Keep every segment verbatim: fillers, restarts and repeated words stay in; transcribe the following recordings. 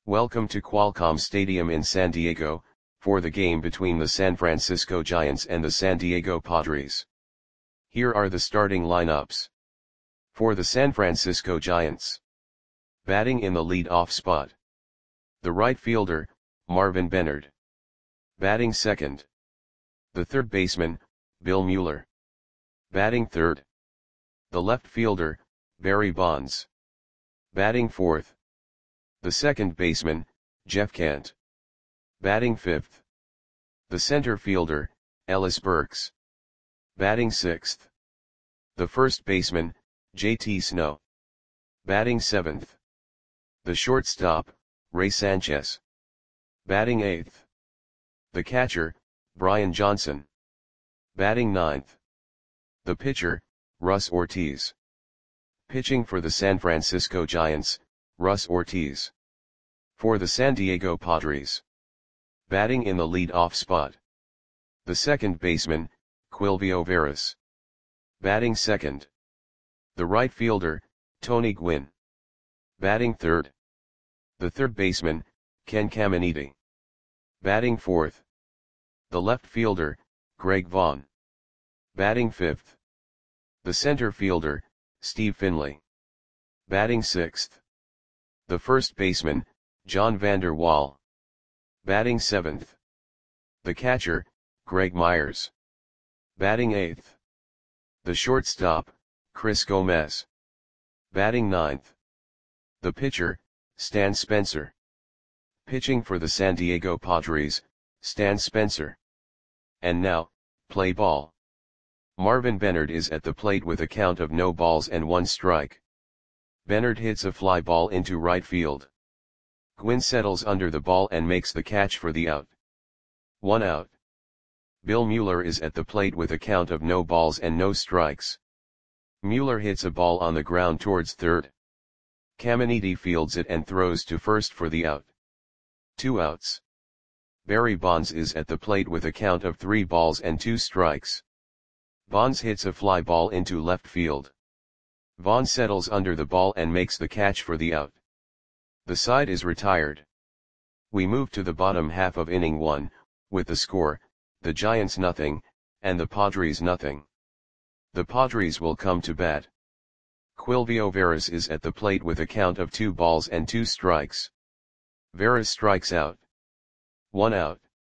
Welcome to Qualcomm Stadium in San Diego, for the game between the San Francisco Giants and the San Diego Padres. Here are the starting lineups. For the San Francisco Giants. Batting in the lead-off spot. The right fielder, Marvin Benard. Batting second. The third baseman, Bill Mueller. Batting third. The left fielder, Barry Bonds. Batting fourth. The second baseman, Jeff Kent. Batting fifth. The center fielder, Ellis Burks. Batting sixth. The first baseman, J T Snow. Batting seventh. The shortstop, Ray Sanchez. Batting eighth. The catcher, Brian Johnson. Batting ninth. The pitcher, Russ Ortiz. Pitching for the San Francisco Giants, Russ Ortiz. For the San Diego Padres. Batting in the lead-off spot. The second baseman, Quilvio Veras. Batting second. The right fielder, Tony Gwynn. Batting third. The third baseman, Ken Caminiti. Batting fourth. The left fielder, Greg Vaughn. Batting fifth. The center fielder, Steve Finley. Batting sixth. The first baseman, John Vander Wal. Batting seventh. The catcher, Greg Myers. Batting eighth. The shortstop, Chris Gomez. Batting ninth. The pitcher, Stan Spencer. Pitching for the San Diego Padres, Stan Spencer. And now, play ball. Marvin Benard is at the plate with a count of no balls and one strike. Benard hits a fly ball into right field. Gwynn settles under the ball and makes the catch for the out. One out. Bill Mueller is at the plate with a count of no balls and no strikes. Mueller hits a ball on the ground towards third. Caminiti fields it and throws to first for the out. Two outs. Barry Bonds is at the plate with a count of three balls and two strikes. Bonds hits a fly ball into left field. Vaughn settles under the ball and makes the catch for the out. The side is retired. We move to the bottom half of inning one, with the score, the Giants nothing, and the Padres nothing. The Padres will come to bat. Quilvio Veras is at the plate with a count of two balls and two strikes. Veras strikes out. One out.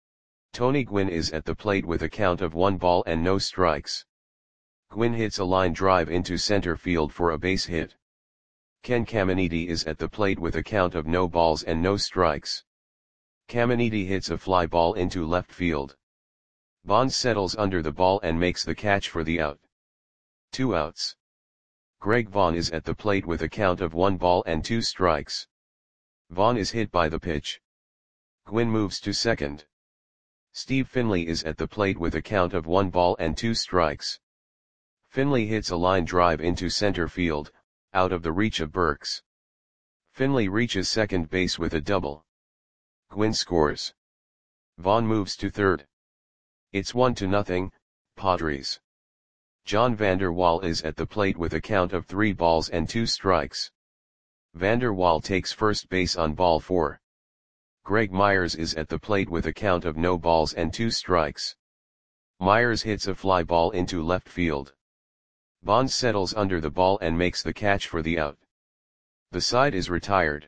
Tony Gwynn is at the plate with a count of one ball and no strikes. Gwynn hits a line drive into center field for a base hit. Ken Caminiti is at the plate with a count of no balls and no strikes. Caminiti hits a fly ball into left field. Bonds settles under the ball and makes the catch for the out. Two outs. Greg Vaughn is at the plate with a count of one ball and two strikes. Vaughn is hit by the pitch. Gwynn moves to second. Steve Finley is at the plate with a count of one ball and two strikes. Finley hits a line drive into center field, out of the reach of Burks. Finley reaches second base with a double. Gwynn scores. Vaughn moves to third. It's one to nothing, Padres. John Vander Wal is at the plate with a count of three balls and two strikes. Vander Wal takes first base on ball four. Greg Myers is at the plate with a count of no balls and two strikes. Myers hits a fly ball into left field. Bonds settles under the ball and makes the catch for the out. The side is retired.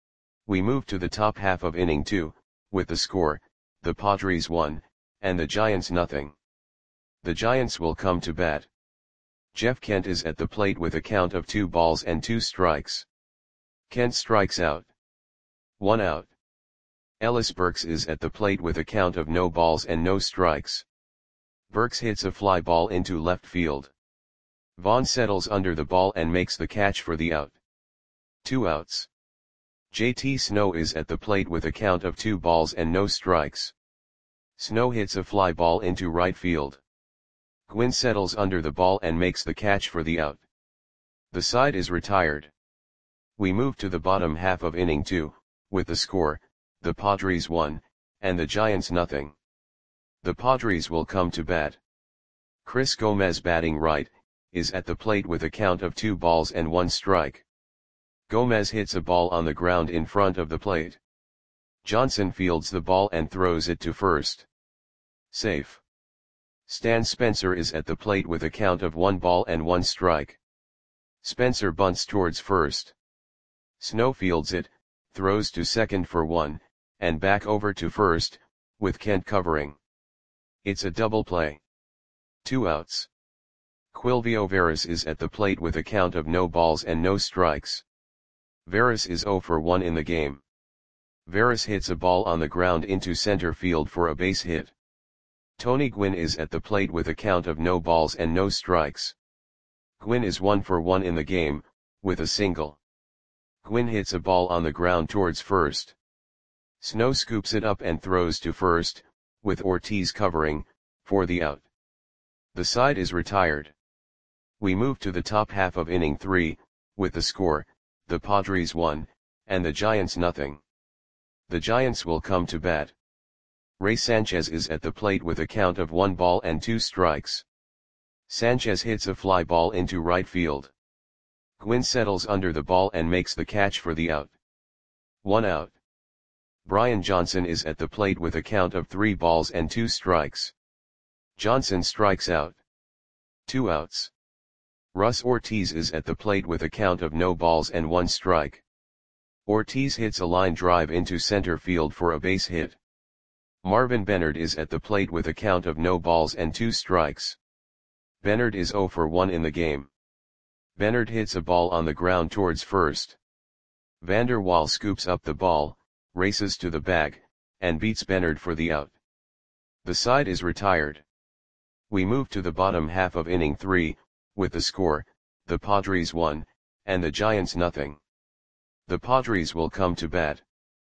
We move to the top half of inning two, with the score, the Padres one, and the Giants nothing. The Giants will come to bat. Jeff Kent is at the plate with a count of two balls and two strikes. Kent strikes out. One out. Ellis Burks is at the plate with a count of no balls and no strikes. Burks hits a fly ball into left field. Vaughn settles under the ball and makes the catch for the out. Two outs. J T Snow is at the plate with a count of two balls and no strikes. Snow hits a fly ball into right field. Gwynn settles under the ball and makes the catch for the out. The side is retired. We move to the bottom half of inning two, with the score, the Padres one, and the Giants nothing. The Padres will come to bat. Chris Gomez batting right, is at the plate with a count of two balls and one strike. Gomez hits a ball on the ground in front of the plate. Johnson fields the ball and throws it to first. Safe. Stan Spencer is at the plate with a count of one ball and one strike. Spencer bunts towards first. Snow fields it, throws to second for one, and back over to first, with Kent covering. It's a double play. Two outs. Quilvio Veras is at the plate with a count of no balls and no strikes. Veras is zero for one in the game. Veras hits a ball on the ground into center field for a base hit. Tony Gwynn is at the plate with a count of no balls and no strikes. Gwynn is one for one in the game, with a single. Gwynn hits a ball on the ground towards first. Snow scoops it up and throws to first, with Ortiz covering, for the out. The side is retired. We move to the top half of inning three, with the score, the Padres one, and the Giants nothing. The Giants will come to bat. Ray Sanchez is at the plate with a count of one ball and two strikes. Sanchez hits a fly ball into right field. Gwynn settles under the ball and makes the catch for the out. One out. Brian Johnson is at the plate with a count of three balls and two strikes. Johnson strikes out. Two outs. Russ Ortiz is at the plate with a count of no balls and one strike. Ortiz hits a line drive into center field for a base hit. Marvin Bennard is at the plate with a count of no balls and two strikes. Bennard is zero for one in the game. Bennard hits a ball on the ground towards first. Vander Waal scoops up the ball, races to the bag, and beats Bennard for the out. The side is retired. We move to the bottom half of inning three, with the score, the Padres one, and the Giants nothing. The Padres will come to bat.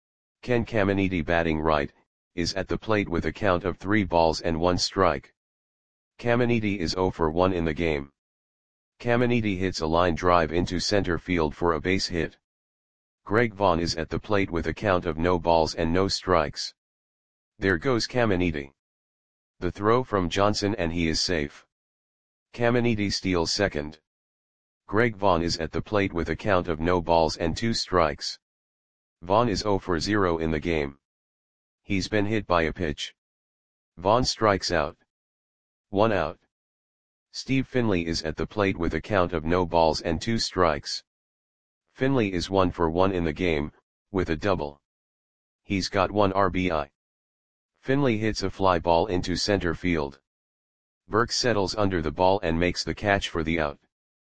Ken Caminiti, batting right, is at the plate with a count of three balls and one strike. Caminiti is zero for one in the game. Caminiti hits a line drive into center field for a base hit. Greg Vaughn is at the plate with a count of no balls and no strikes. There goes Caminiti. The throw from Johnson and he is safe. Caminiti steals second. Greg Vaughn is at the plate with a count of no balls and two strikes. Vaughn is zero for zero in the game. He's been hit by a pitch. Vaughn strikes out. One out. Steve Finley is at the plate with a count of no balls and two strikes. Finley is one for one in the game, with a double. He's got one R B I. Finley hits a fly ball into center field. Burke settles under the ball and makes the catch for the out.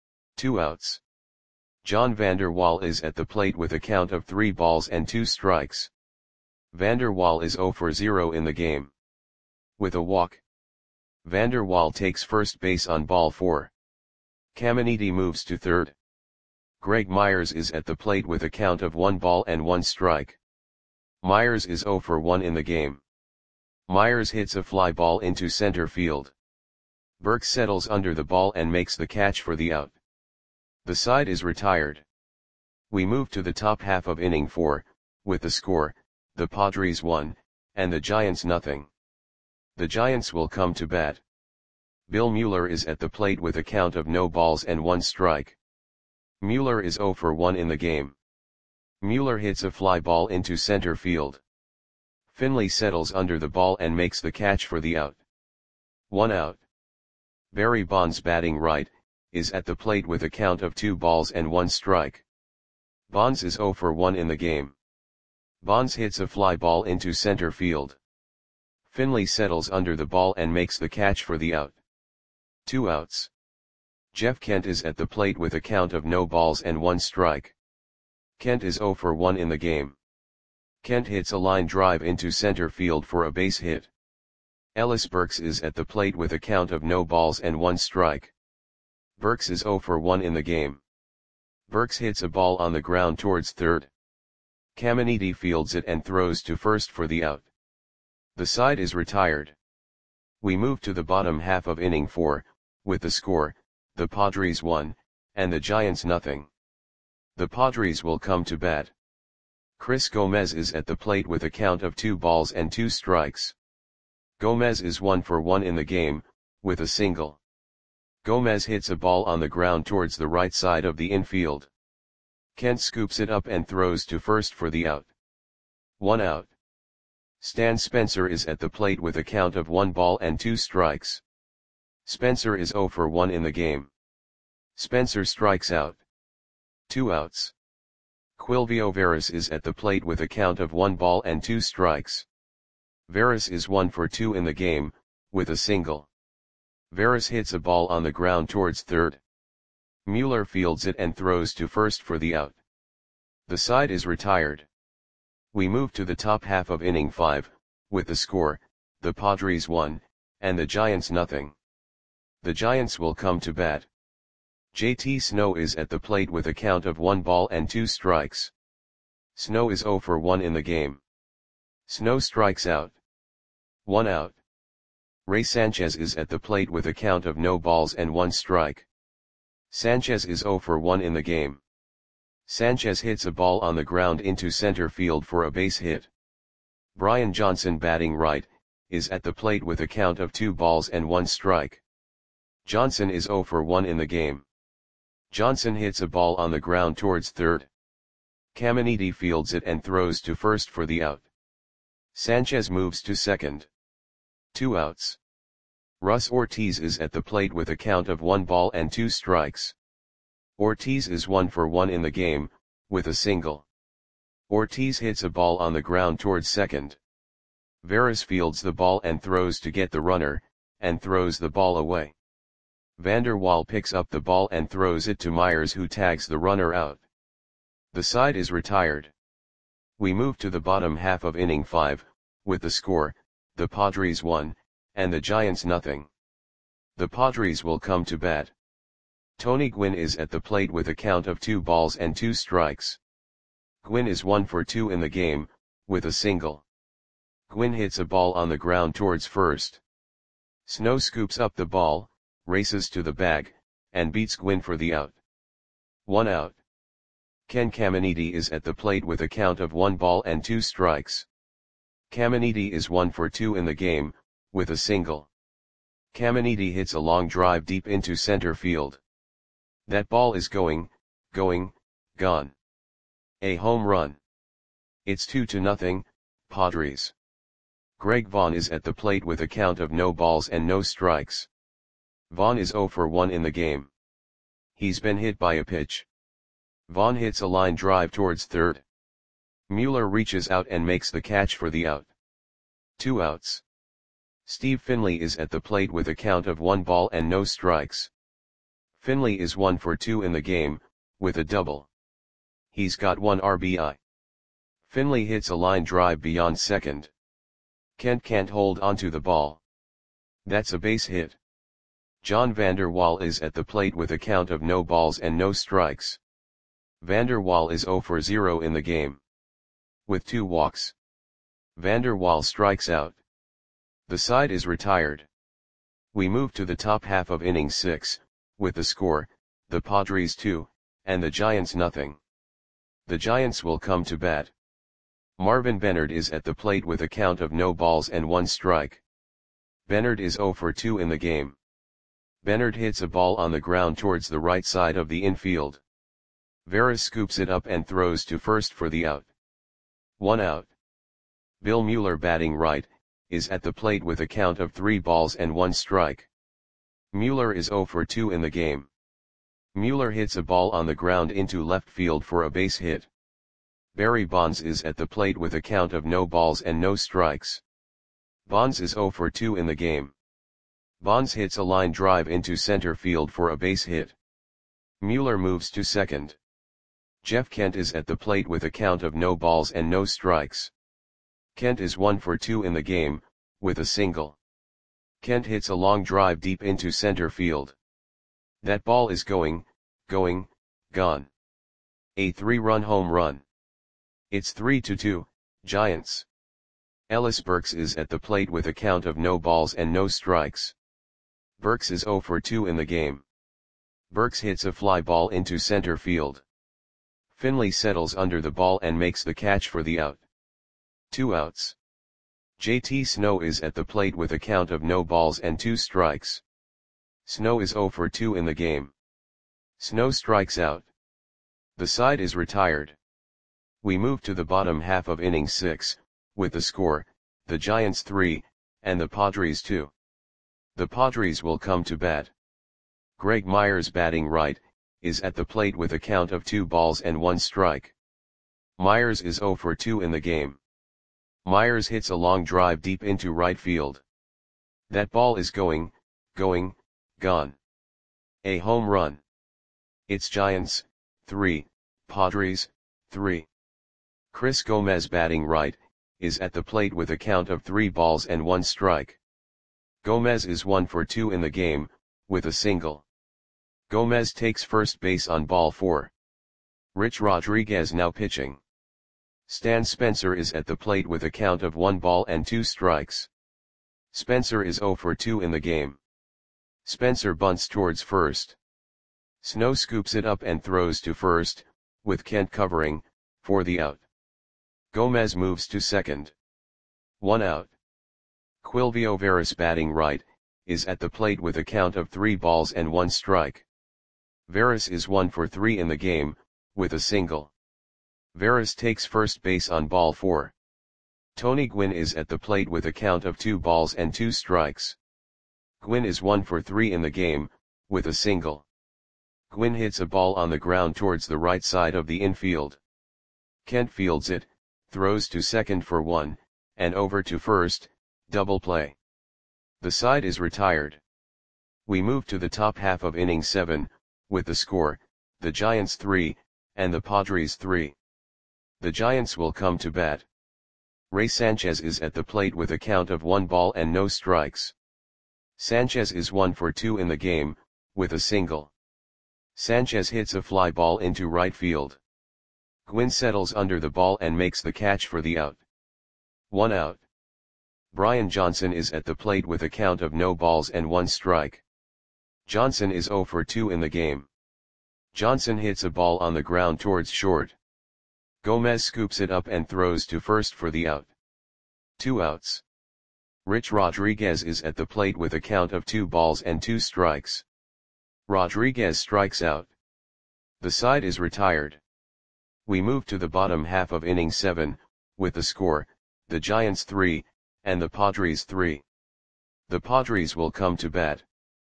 Two outs. John Vander Waal is at the plate with a count of three balls and two strikes. Vander Waal is zero for zero in the game. With a walk. Vander Waal takes first base on ball four. Caminiti moves to third. Greg Myers is at the plate with a count of one ball and one strike. Myers is zero for one in the game. Myers hits a fly ball into center field. Burke settles under the ball and makes the catch for the out. The side is retired. We move to the top half of inning four, with the score, the Padres one, and the Giants nothing. The Giants will come to bat. Bill Mueller is at the plate with a count of no balls and one strike. Mueller is zero for one in the game. Mueller hits a fly ball into center field. Finley settles under the ball and makes the catch for the out. One out. Barry Bonds, batting right, is at the plate with a count of two balls and one strike. Bonds is zero for one in the game. Bonds hits a fly ball into center field. Finley settles under the ball and makes the catch for the out. Two outs. Jeff Kent is at the plate with a count of no balls and one strike. Kent is zero for one in the game. Kent hits a line drive into center field for a base hit. Ellis Burks is at the plate with a count of no balls and one strike. Burks is zero for one in the game. Burks hits a ball on the ground towards third. Caminiti fields it and throws to first for the out. The side is retired. We move to the bottom half of inning four, with the score, the Padres one, and the Giants nothing. The Padres will come to bat. Chris Gomez is at the plate with a count of two balls and two strikes. Gomez is one for one in the game, with a single. Gomez hits a ball on the ground towards the right side of the infield. Kent scoops it up and throws to first for the out. One out. Stan Spencer is at the plate with a count of one ball and two strikes. Spencer is zero for one in the game. Spencer strikes out. Two outs. Quilvio Veras is at the plate with a count of one ball and two strikes. Veras is one for two in the game, with a single. Veras hits a ball on the ground towards third. Mueller fields it and throws to first for the out. The side is retired. We move to the top half of inning five, with the score, the Padres one, and the Giants nothing. The Giants will come to bat. J T Snow is at the plate with a count of one ball and two strikes. Snow is zero for one in the game. Snow strikes out. One out. Ray Sanchez is at the plate with a count of no balls and one strike. Sanchez is zero for one in the game. Sanchez hits a ball on the ground into center field for a base hit. Brian Johnson, batting right, is at the plate with a count of two balls and one strike. Johnson is zero for one in the game. Johnson hits a ball on the ground towards third. Caminiti fields it and throws to first for the out. Sanchez moves to second. Two outs. Russ Ortiz is at the plate with a count of one ball and two strikes. Ortiz is one for one in the game, with a single. Ortiz hits a ball on the ground towards second. Veras fields the ball and throws to get the runner, and throws the ball away. Vander Waal picks up the ball and throws it to Myers, who tags the runner out. The side is retired. We move to the bottom half of inning five, with the score, the Padres one, and the Giants nothing. The Padres will come to bat. Tony Gwynn is at the plate with a count of two balls and two strikes. Gwynn is one for two in the game, with a single. Gwynn hits a ball on the ground towards first. Snow scoops up the ball, races to the bag, and beats Gwynn for the out. One out. Ken Caminiti is at the plate with a count of one ball and two strikes. Caminiti is one for two in the game, with a single. Caminiti hits a long drive deep into center field. That ball is going, going, gone. A home run. It's two to nothing, Padres. Greg Vaughn is at the plate with a count of no balls and no strikes. Vaughn is zero for one in the game. He's been hit by a pitch. Vaughn hits a line drive towards third. Mueller reaches out and makes the catch for the out. Two outs. Steve Finley is at the plate with a count of one ball and no strikes. Finley is one for two in the game, with a double. He's got one R B I. Finley hits a line drive beyond second. Kent can't hold onto the ball. That's a base hit. John Vander Waal is at the plate with a count of no balls and no strikes. Vander Waal is zero for zero in the game. With two walks. Vander Waal strikes out. The side is retired. We move to the top half of inning six, with the score, the Padres two, and the Giants nothing. The Giants will come to bat. Marvin Bennard is at the plate with a count of no balls and one strike. Bennard is zero for two in the game. Bennard hits a ball on the ground towards the right side of the infield. Veras scoops it up and throws to first for the out. One out. Bill Mueller, batting right, is at the plate with a count of three balls and one strike. Mueller is zero for two in the game. Mueller hits a ball on the ground into left field for a base hit. Barry Bonds is at the plate with a count of no balls and no strikes. Bonds is zero for two in the game. Bonds hits a line drive into center field for a base hit. Mueller moves to second. Jeff Kent is at the plate with a count of no balls and no strikes. Kent is one for two in the game, with a single. Kent hits a long drive deep into center field. That ball is going, going, gone. A three-run home run. It's three to two, Giants. Ellis Burks is at the plate with a count of no balls and no strikes. Burks is zero for two in the game. Burks hits a fly ball into center field. Finley settles under the ball and makes the catch for the out. Two outs. J T Snow is at the plate with a count of no balls and two strikes. Snow is zero for two in the game. Snow strikes out. The side is retired. We move to the bottom half of inning six, with the score, the Giants three, and the Padres two. The Padres will come to bat. Greg Myers, batting right, is at the plate with a count of two balls and one strike. Myers is zero for two in the game. Myers hits a long drive deep into right field. That ball is going, going, gone. A home run. It's Giants, three, Padres, three. Chris Gomez, batting right, is at the plate with a count of three balls and one strike. Gomez is one for two in the game, with a single. Gomez takes first base on ball four. Rich Rodriguez now pitching. Stan Spencer is at the plate with a count of one ball and two strikes. Spencer is zero for two in the game. Spencer bunts towards first. Snow scoops it up and throws to first, with Kent covering, for the out. Gomez moves to second. One out. Quilvio Veras, batting right, is at the plate with a count of three balls and one strike. Veras is one for three in the game, with a single. Veras takes first base on ball four. Tony Gwynn is at the plate with a count of two balls and two strikes. Gwynn is one for three in the game, with a single. Gwynn hits a ball on the ground towards the right side of the infield. Kent fields it, throws to second for one, and over to first, double play. The side is retired. We move to the top half of inning seven, with the score, the Giants three, and the Padres three. The Giants will come to bat. Ray Sanchez is at the plate with a count of one ball and no strikes. Sanchez is one for two in the game, with a single. Sanchez hits a fly ball into right field. Gwynn settles under the ball and makes the catch for the out. One out. Brian Johnson is at the plate with a count of no balls and one strike. Johnson is zero for two in the game. Johnson hits a ball on the ground towards short. Gomez scoops it up and throws to first for the out. Two outs. Rich Rodriguez is at the plate with a count of two balls and two strikes. Rodriguez strikes out. The side is retired. We move to the bottom half of inning seven, with the score, the Giants three, and the Padres three. The Padres will come to bat.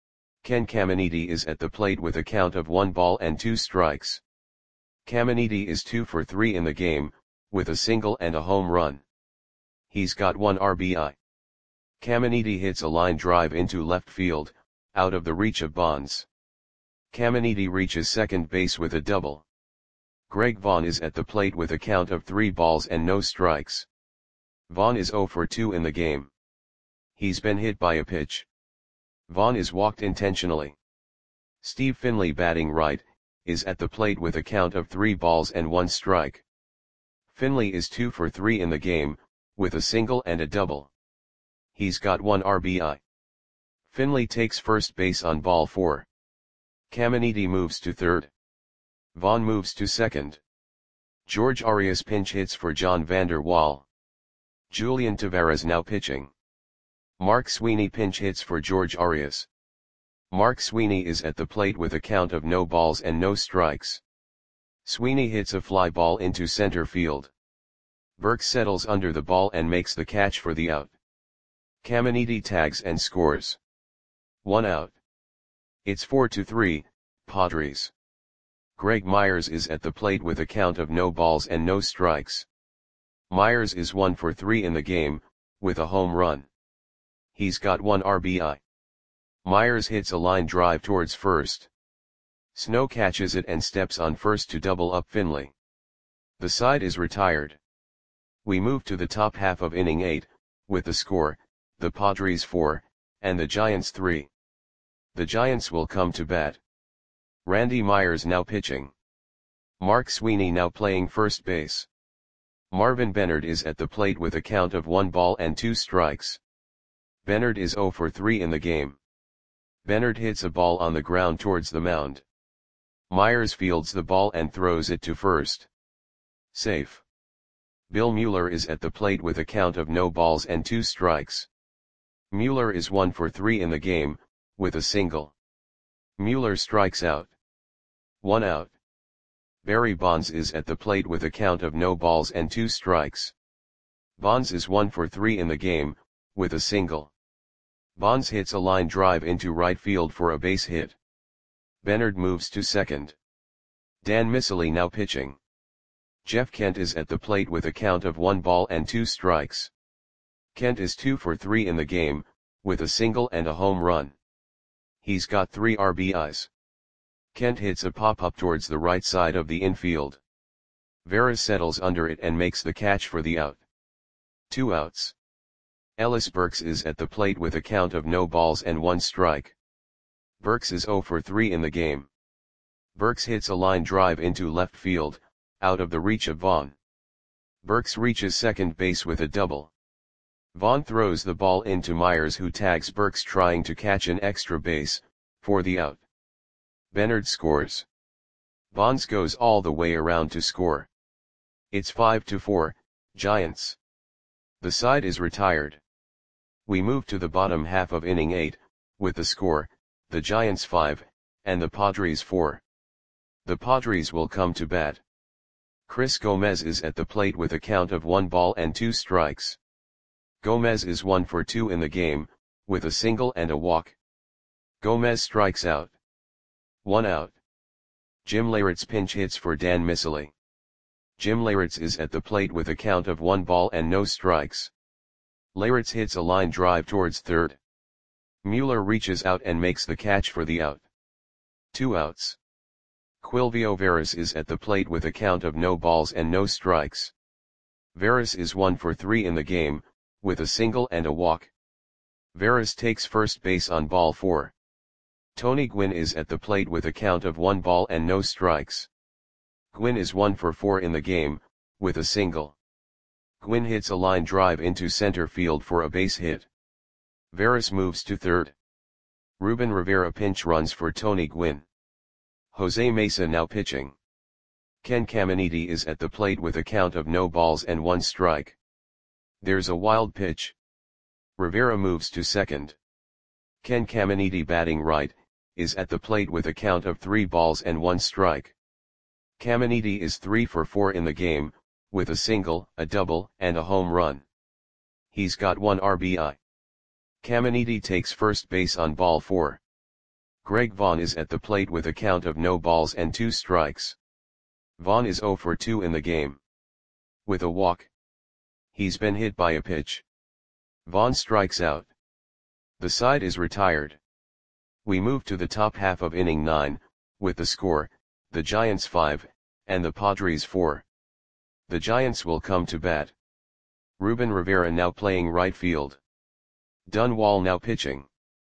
Ken Caminiti is at the plate with a count of one ball and two strikes. Caminiti is two for three in the game, with a single and a home run. He's got one R B I. Caminiti hits a line drive into left field, out of the reach of Bonds. Caminiti reaches second base with a double. Greg Vaughn is at the plate with a count of three balls and no strikes. Vaughn is zero for two in the game. He's been hit by a pitch. Vaughn is walked intentionally. Steve Finley, batting right, is at the plate with a count of three balls and one strike. Finley is two for three in the game, with a single and a double. He's got one R B I. Finley takes first base on ball four. Caminiti moves to third. Vaughn moves to second. George Arias pinch hits for John Vander Wal. Julian Tavares now pitching. Mark Sweeney pinch hits for George Arias. Mark Sweeney is at the plate with a count of no balls and no strikes. Sweeney hits a fly ball into center field. Burke settles under the ball and makes the catch for the out. Caminiti tags and scores. One out. It's four to three, Padres. Greg Myers is at the plate with a count of no balls and no strikes. Myers is one for three in the game, with a home run. He's got one R B I. Myers hits a line drive towards first. Snow catches it and steps on first to double up Finley. The side is retired. We move to the top half of inning eight, with the score, the Padres four, and the Giants three. The Giants will come to bat. Randy Myers now pitching. Mark Sweeney now playing first base. Marvin Bennard is at the plate with a count of one ball and two strikes. Bennard is zero for three in the game. Bennard hits a ball on the ground towards the mound. Myers fields the ball and throws it to first. Safe. Bill Mueller is at the plate with a count of no balls and two strikes. Mueller is one for three in the game, with a single. Mueller strikes out. One out. Barry Bonds is at the plate with a count of no balls and two strikes. Bonds is one for three in the game, with a single. Bonds hits a line drive into right field for a base hit. Bennard moves to second. Dan Miceli now pitching. Jeff Kent is at the plate with a count of one ball and two strikes. Kent is two for three in the game, with a single and a home run. He's got three R B Is. Kent hits a pop-up towards the right side of the infield. Veras settles under it and makes the catch for the out. Two outs. Ellis Burks is at the plate with a count of no balls and one strike. Burks is zero for three in the game. Burks hits a line drive into left field, out of the reach of Vaughn. Burks reaches second base with a double. Vaughn throws the ball into Myers, who tags Burks trying to catch an extra base, for the out. Bennard scores. Bonds goes all the way around to score. It's five to four, Giants. The side is retired. We move to the bottom half of inning eight, with the score, the Giants five, and the Padres four. The Padres will come to bat. Chris Gomez is at the plate with a count of one ball and two strikes. Gomez is one for two in the game, with a single and a walk. Gomez strikes out. One out. Jim Leyritz pinch hits for Dan Miceli. Jim Leyritz is at the plate with a count of one ball and no strikes. Leyritz hits a line drive towards third. Mueller reaches out and makes the catch for the out. Two outs. Quilvio Veras is at the plate with a count of no balls and no strikes. Veras is one for three in the game, with a single and a walk. Veras takes first base on ball four. Tony Gwynn is at the plate with a count of one ball and no strikes. Gwynn is one for four in the game, with a single. Gwynn hits a line drive into center field for a base hit. Veras moves to third. Ruben Rivera pinch runs for Tony Gwynn. Jose Mesa now pitching. Ken Caminiti is at the plate with a count of no balls and one strike. There's a wild pitch. Rivera moves to second. Ken Caminiti, batting right, is at the plate with a count of three balls and one strike. Caminiti is three for four in the game, with a single, a double, and a home run. He's got one R B I. Caminiti takes first base on ball four. Greg Vaughn is at the plate with a count of no balls and two strikes. Vaughn is zero for two in the game. With a walk. He's been hit by a pitch. Vaughn strikes out. The side is retired. We move to the top half of inning nine, with the score, the Giants five, and the Padres four. The Giants will come to bat. Ruben Rivera now playing right field. Dunwall now pitching.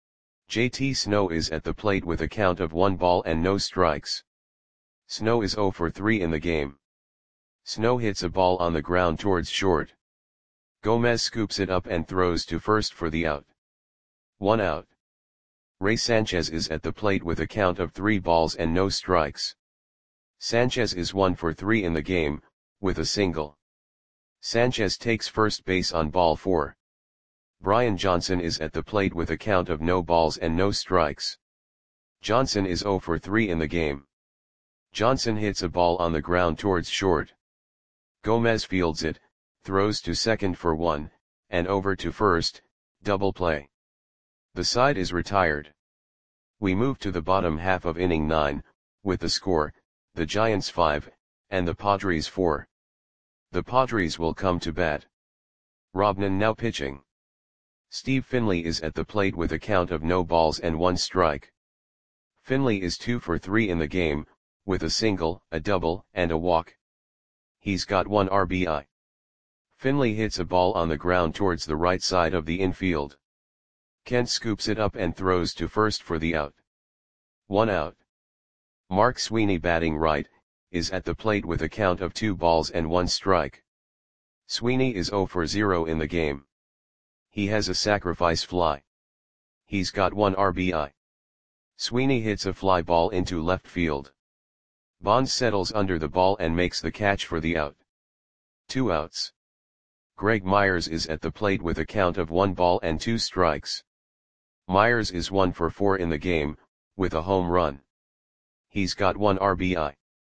J T Snow is at the plate with a count of one ball and no strikes. Snow is zero for three in the game. Snow hits a ball on the ground towards short. Gomez scoops it up and throws to first for the out. One out. Ray Sanchez is at the plate with a count of three balls and no strikes. Sanchez is one for three in the game, with a single. Sanchez takes first base on ball four. Brian Johnson is at the plate with a count of no balls and no strikes. Johnson is zero for three in the game. Johnson hits a ball on the ground towards short. Gomez fields it, throws to second for one, and over to first, double play. The side is retired. We move to the bottom half of inning nine, with the score, the Giants five, and the Padres four. The Padres will come to bat. Robnan now pitching. Steve Finley is at the plate with a count of no balls and one strike. Finley is two for three in the game, with a single, a double, and a walk. He's got one R B I. Finley hits a ball on the ground towards the right side of the infield. Kent scoops it up and throws to first for the out. One out. Mark Sweeney, batting right, is at the plate with a count of two balls and one strike. Sweeney is zero for zero in the game. He has a sacrifice fly. He's got one R B I. Sweeney hits a fly ball into left field. Bonds settles under the ball and makes the catch for the out. Two outs. Greg Myers is at the plate with a count of one ball and two strikes. Myers is one for four in the game, with a home run. He's got one R B I.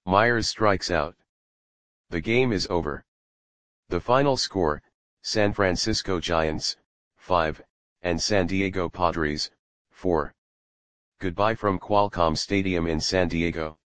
Myers strikes out. The game is over. The final score, San Francisco Giants, five, and San Diego Padres, four. Goodbye from Qualcomm Stadium in San Diego.